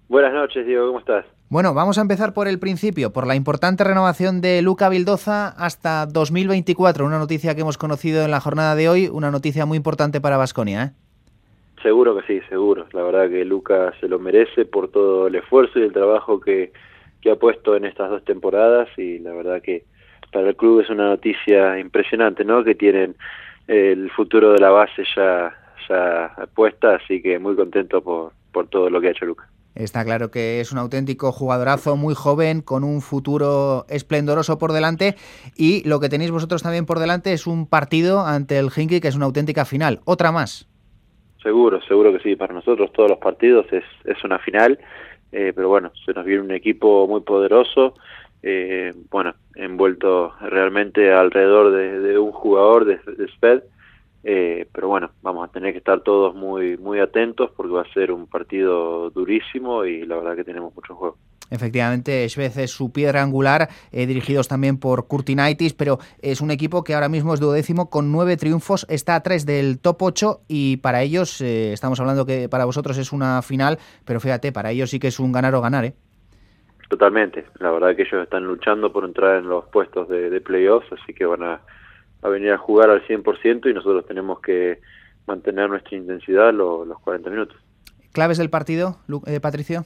Buenas noches, Diego, ¿cómo estás? Bueno, vamos a empezar por el principio, por la importante renovación de Luca Vildoza hasta 2024, una noticia que hemos conocido en la jornada de hoy, una noticia muy importante para Baskonia, ¿eh? Seguro que sí, seguro. La verdad que Luca se lo merece por todo el esfuerzo y el trabajo que ha puesto en estas 2 temporadas, y la verdad que para el club es una noticia impresionante, ¿no? Que tienen el futuro de la base ya puesta, así que muy contento por todo lo que ha hecho Luca. Está claro que es un auténtico jugadorazo, muy joven, con un futuro esplendoroso por delante, y lo que tenéis vosotros también por delante es un partido ante el Khimki que es una auténtica final, otra más. Seguro que sí. Para nosotros todos los partidos es una final, pero bueno, se nos viene un equipo muy poderoso, bueno, envuelto realmente alrededor de un jugador, de Sved, pero bueno, vamos a tener que estar todos muy atentos porque va a ser un partido durísimo y la verdad que tenemos mucho juego. Efectivamente, Sved es su piedra angular, dirigidos también por Kurtinaitis, pero es un equipo que ahora mismo es 12º con 9 triunfos, está a 3 del top 8 y para ellos, estamos hablando que para vosotros es una final, pero fíjate, para ellos sí que es un ganar o ganar, ¿eh? Totalmente, la verdad que ellos están luchando por entrar en los puestos de playoffs, así que van a venir a jugar al 100% y nosotros tenemos que mantener nuestra intensidad los 40 minutos. ¿Claves del partido, Patricio?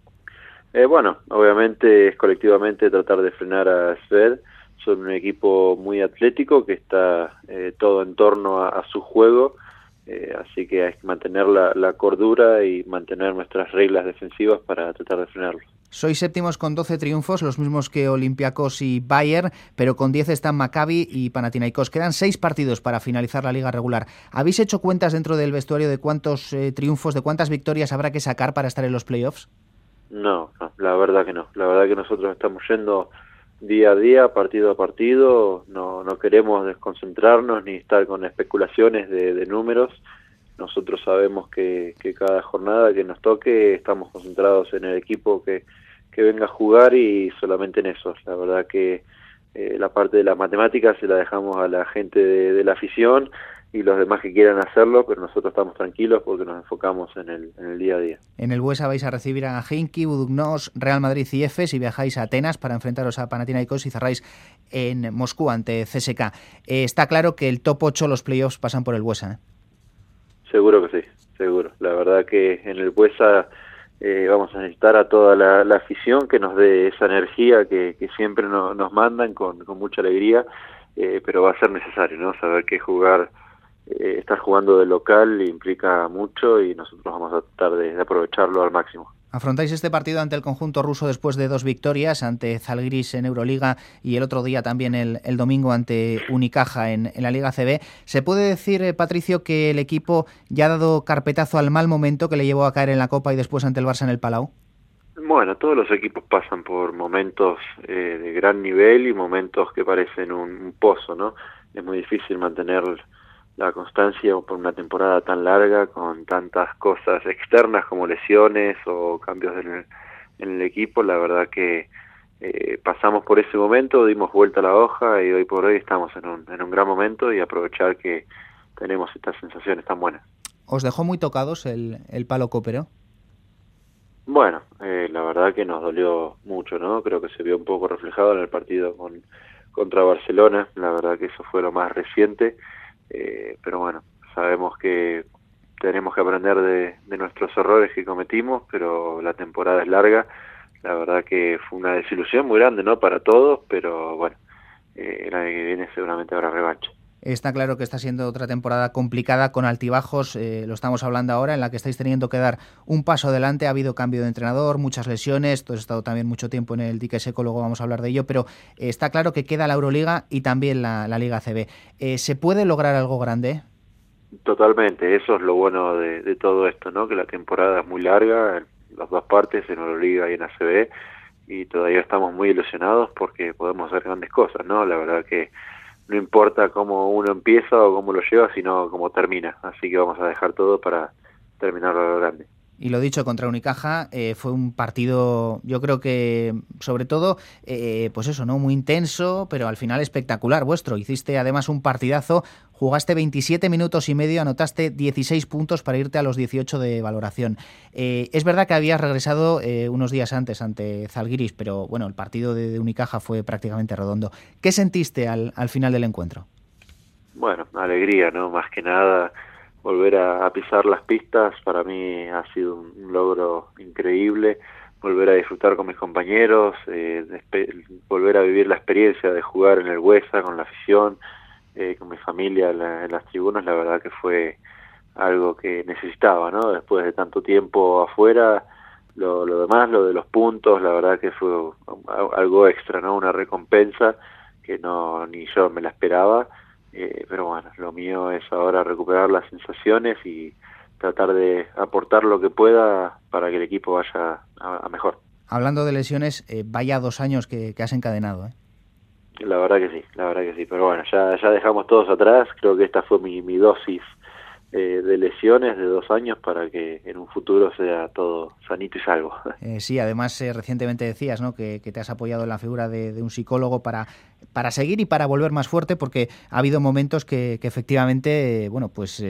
Bueno, obviamente es colectivamente tratar de frenar a Sved. Son un equipo muy atlético que está todo en torno a su juego, así que hay que mantener la cordura y mantener nuestras reglas defensivas para tratar de frenarlo. Sois séptimos con 12 triunfos, los mismos que Olympiacos y Bayern, pero con 10 están Maccabi y Panathinaikos. Quedan 6 partidos para finalizar la liga regular. ¿Habéis hecho cuentas dentro del vestuario de cuántos triunfos, de cuántas victorias habrá que sacar para estar en los playoffs? No, la verdad que no. La verdad que nosotros estamos yendo día a día, partido a partido. No queremos desconcentrarnos ni estar con especulaciones de números. Nosotros sabemos que cada jornada que nos toque estamos concentrados en el equipo que venga a jugar y solamente en eso. La verdad que la parte de la matemática se la dejamos a la gente de la afición y los demás que quieran hacerlo, pero nosotros estamos tranquilos porque nos enfocamos en el día a día. En el Buesa vais a recibir a Khimki, Budućnost, Real Madrid y Efes y viajáis a Atenas para enfrentaros a Panathinaikos y cerráis en Moscú ante CSKA. Está claro que el top 8, los playoffs, pasan por el Buesa, ¿eh? Seguro que sí, seguro. La verdad que en el Buesa vamos a necesitar a toda la afición que nos dé esa energía que siempre nos mandan con mucha alegría, pero va a ser necesario, ¿no? Saber que estar jugando de local implica mucho y nosotros vamos a tratar de aprovecharlo al máximo. Afrontáis este partido ante el conjunto ruso después de 2 victorias, ante Zalgiris en Euroliga y el otro día también el domingo ante Unicaja en la Liga ACB. ¿Se puede decir, Patricio, que el equipo ya ha dado carpetazo al mal momento que le llevó a caer en la Copa y después ante el Barça en el Palau? Bueno, todos los equipos pasan por momentos de gran nivel y momentos que parecen un pozo, ¿no? Es muy difícil mantener la constancia por una temporada tan larga con tantas cosas externas como lesiones o cambios en el equipo. La verdad que pasamos por ese momento, dimos vuelta a la hoja y hoy por hoy estamos en un gran momento y aprovechar que tenemos estas sensaciones tan buenas. ¿Os dejó muy tocados el palo copero? Bueno, la verdad que nos dolió mucho, ¿no? Creo que se vio un poco reflejado en el partido contra Barcelona. La verdad que eso fue lo más reciente. Pero bueno, sabemos que tenemos que aprender de nuestros errores que cometimos, pero la temporada es larga. La verdad que fue una desilusión muy grande, ¿no? Para todos, pero bueno, el año que viene seguramente habrá revancha. Está claro que está siendo otra temporada complicada con altibajos, lo estamos hablando ahora, en la que estáis teniendo que dar un paso adelante. Ha habido cambio de entrenador, muchas lesiones, tú has estado también mucho tiempo en el dique seco, luego vamos a hablar de ello, pero está claro que queda la Euroliga y también la Liga ACB. ¿Se puede lograr algo grande? Totalmente, eso es lo bueno de todo esto, ¿no? Que la temporada es muy larga, en las 2 partes, en Euroliga y en ACB, y todavía estamos muy ilusionados porque podemos hacer grandes cosas, ¿no? La verdad que no importa cómo uno empieza o cómo lo lleva, sino cómo termina. Así que vamos a dejar todo para terminarlo a lo grande. Y lo dicho, contra Unicaja fue un partido, yo creo que sobre todo, pues eso, ¿no? Muy intenso, pero al final espectacular vuestro. Hiciste además un partidazo, jugaste 27 minutos y medio, anotaste 16 puntos para irte a los 18 de valoración. Es verdad que habías regresado unos días antes ante Zalgiris, pero bueno, el partido de Unicaja fue prácticamente redondo. ¿Qué sentiste al final del encuentro? Bueno, alegría, ¿no? Más que nada, volver a pisar las pistas para mí ha sido un logro increíble, volver a disfrutar con mis compañeros, volver a vivir la experiencia de jugar en el Huesa con la afición, con mi familia en las tribunas, la verdad que fue algo que necesitaba, ¿no? Después de tanto tiempo afuera, lo demás, lo de los puntos, la verdad que fue algo extra, ¿no? Una recompensa que no ni yo me la esperaba. Pero bueno, lo mío es ahora recuperar las sensaciones y tratar de aportar lo que pueda para que el equipo vaya a mejor. Hablando de lesiones, vaya 2 años que has encadenado, ¿eh? La verdad que sí, pero bueno, ya dejamos todos atrás, creo que esta fue mi dosis de lesiones de 2 años para que en un futuro sea todo sanito y salvo. Sí, además recientemente decías, ¿no?, que te has apoyado en la figura de un psicólogo para seguir y para volver más fuerte, porque ha habido momentos que efectivamente, bueno, pues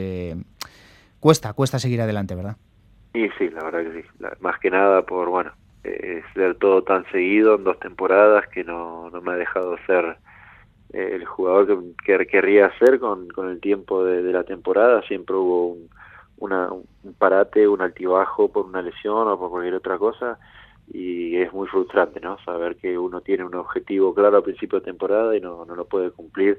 cuesta seguir adelante, ¿verdad? Y sí, la verdad que sí, más que nada por, bueno, ser todo tan seguido en 2 temporadas que no me ha dejado ser el jugador que querría ser con el tiempo de la temporada. Siempre hubo un parate, un altibajo por una lesión o por cualquier otra cosa, y es muy frustrante, ¿no? Saber que uno tiene un objetivo claro al principio de temporada y no lo puede cumplir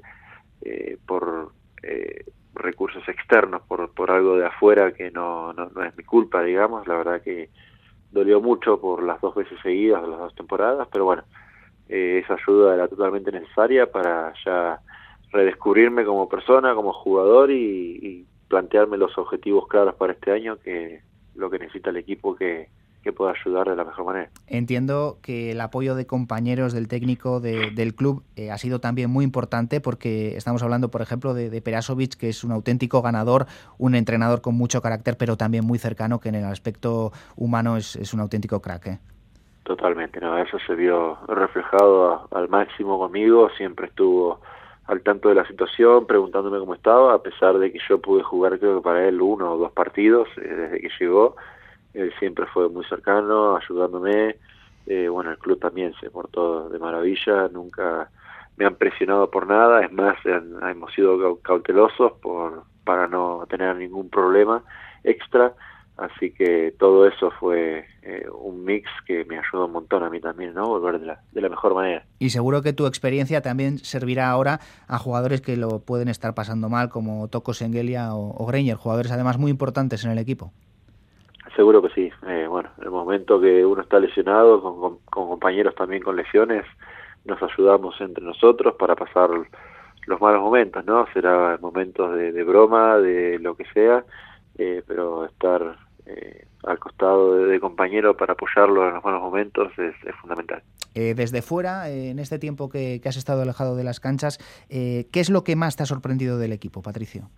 por recursos externos, por algo de afuera que no es mi culpa, digamos. La verdad que dolió mucho por las 2 veces seguidas de las 2 temporadas, pero bueno, esa ayuda era totalmente necesaria para ya redescubrirme como persona, como jugador y plantearme los objetivos claros para este año, que lo que necesita el equipo que pueda ayudar de la mejor manera. Entiendo que el apoyo de compañeros, del técnico, del club ha sido también muy importante, porque estamos hablando, por ejemplo, de Perasovic, que es un auténtico ganador, un entrenador con mucho carácter, pero también muy cercano, que en el aspecto humano es un auténtico crack, ¿eh? Totalmente, no, eso se vio reflejado al máximo conmigo, siempre estuvo al tanto de la situación, preguntándome cómo estaba, a pesar de que yo pude jugar, creo que para él 1 o 2 partidos desde que llegó. Él siempre fue muy cercano, ayudándome. Bueno, el club también se portó de maravilla, nunca me han presionado por nada, es más, hemos sido cautelosos para no tener ningún problema extra. Así que todo eso fue un mix que me ayudó un montón a mí también, ¿no? Volver de la mejor manera. Y seguro que tu experiencia también servirá ahora a jugadores que lo pueden estar pasando mal, como Toko Sengelia o Greiner, jugadores además muy importantes en el equipo. Seguro que sí. Bueno, en el momento que uno está lesionado, con compañeros también con lesiones, nos ayudamos entre nosotros para pasar los malos momentos, ¿no? Será momentos de broma, de lo que sea, pero estar al costado de compañero para apoyarlo en los malos momentos es fundamental. Desde fuera, en este tiempo que has estado alejado de las canchas, ¿qué es lo que más te ha sorprendido del equipo, Patricio?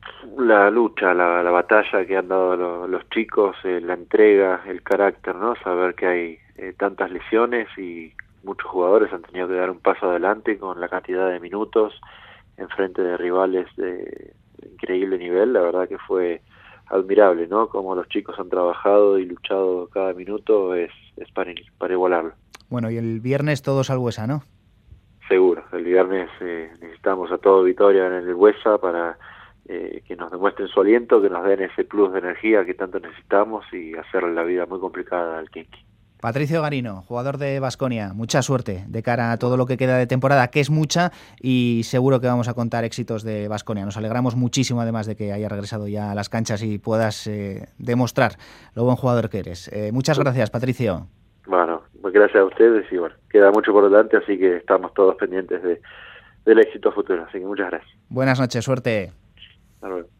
La lucha, la batalla que han dado los chicos, la entrega, el carácter, ¿no? Saber que hay tantas lesiones y muchos jugadores han tenido que dar un paso adelante con la cantidad de minutos en frente de rivales de increíble nivel. La verdad que fue admirable, ¿no? Como los chicos han trabajado y luchado cada minuto, es para igualarlo. Bueno, y el viernes todos al Huesa, ¿no? Seguro, el viernes necesitamos a todo Vitoria en el Huesa para que nos demuestren su aliento, que nos den ese plus de energía que tanto necesitamos y hacerle la vida muy complicada al Kinky. Patricio Garino, jugador de Baskonia, mucha suerte de cara a todo lo que queda de temporada, que es mucha, y seguro que vamos a contar éxitos de Baskonia. Nos alegramos muchísimo, además de que haya regresado ya a las canchas y puedas demostrar lo buen jugador que eres. Muchas gracias, Patricio. Bueno, gracias a ustedes y bueno, queda mucho por delante, así que estamos todos pendientes del éxito futuro, así que muchas gracias. Buenas noches, suerte. Hasta luego.